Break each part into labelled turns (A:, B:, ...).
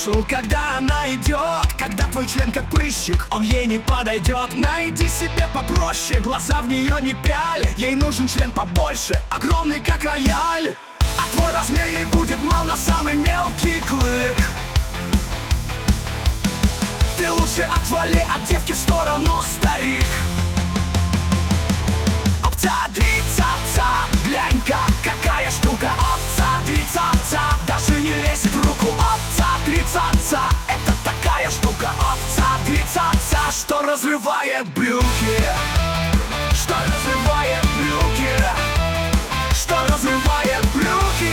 A: слышу, когда она идет. Когда твой член как прыщик, он ей не подойдет. Найди себе попроще, глаза в нее не пяль. Ей нужен член побольше, огромный как рояль. А твой размер ей будет мал на самый мелкий клык. Ты лучше отвали от девки в сторону, старик. Опца-дрицаца, глянь-ка, какая штука. Опца-дрицаца, даже не лезет в руку. Опца-дрицаца, это такая штука. Опца-дрицаца, что разрывает брюки. Что разрывает брюки. Что разрывает брюки.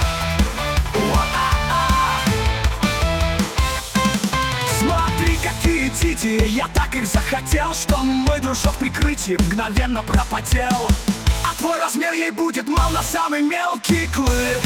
A: Смотри, какие тити, я так их захотел, что мой дружок в прикрытии мгновенно пропотел. А твой размер ей будет мал на самый мелкий клык.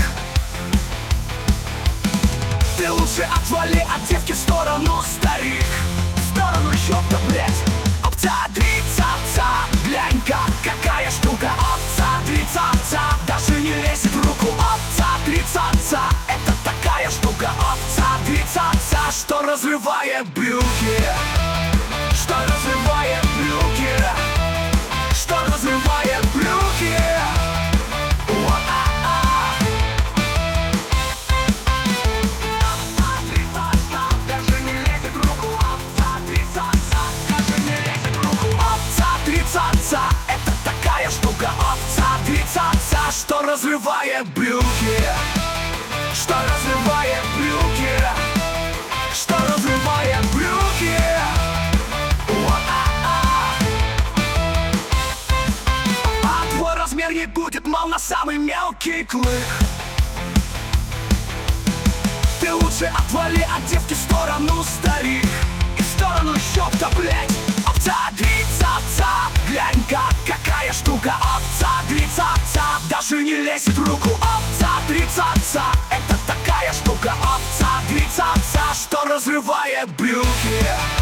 A: Ты лучше отвали от девки в сторону, старик. В сторону щёпта, блять. Опца-дрицаца, глянь-ка, какая штука. Опца-дрицаца, даже не лезет в руку. Опца-дрицаца, это такая штука. Опца-дрицаца, что разрывает брюки. Что разрывает брюки. Что разрывает брюки. Даже не лезет в руку. Опца-дрицаца, даже не лезет в руку. Опца-дрицаца, это такая штука. Опца-дрицаца, что разрывает брюки. Что разрывает брюки. Что разрывает брюки. А твой размер ей будет мал на самый мелкий клык. Ты лучше отвали от девки в сторону, старик. И в сторону щёпта, блять. Опца-дрицаца, глянь-ка, какая штука. Опца-дрицаца, даже не лезет в руку. Опца-дрицаца, это такая штука. Опца-дрицаца, что разрывает брюки.